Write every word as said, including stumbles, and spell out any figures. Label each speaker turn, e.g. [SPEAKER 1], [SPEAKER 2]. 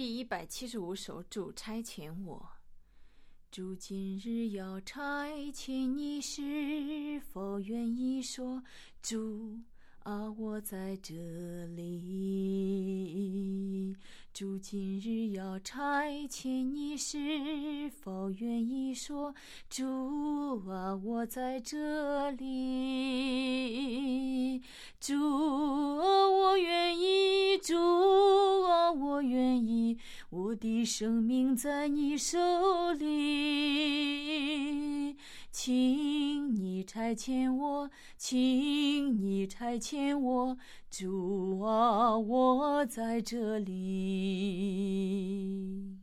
[SPEAKER 1] 第一百七十五首，主差遣我。主今日要差遣你，是否愿意说？主啊，我在这里。主今日要差遣你，是否愿意说？主啊，我在这里。主啊，我愿意，主啊，我愿意，我的生命在你手里。请你差遣我，请你差遣我，主啊，我在这里。